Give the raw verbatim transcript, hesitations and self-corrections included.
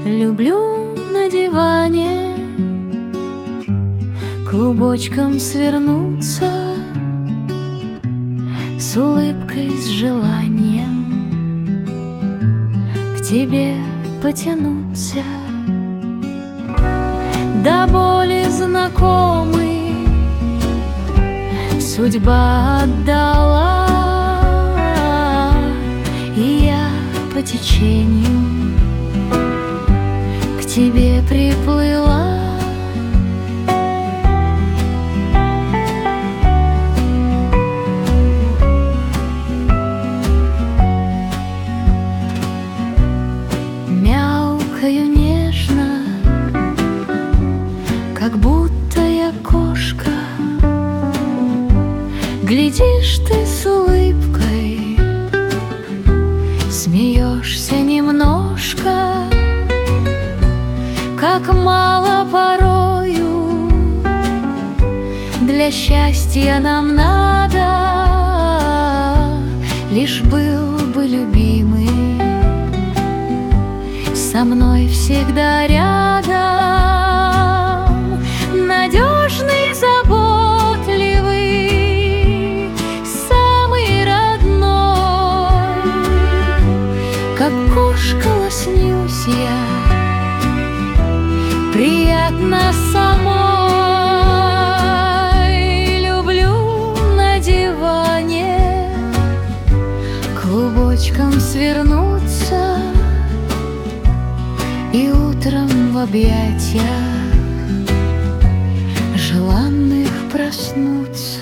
Люблю на диване клубочком свернуться, с улыбкой, с желанием к тебе потянуться. До боли знакомый судьба отдала, и я по течению к тебе приплыла. Мяукаю нежно, как будто я кошка. Глядишь ты с улыбкой, смеешься немножко. Как мало порою для счастья нам надо, лишь был бы любимый со мной всегда рядом, надежный, заботливый, самый родной. Как кошка лоснюсь я, приятно самой. Люблю на диване клубочком свернуться и утром в объятиях желанных проснуться.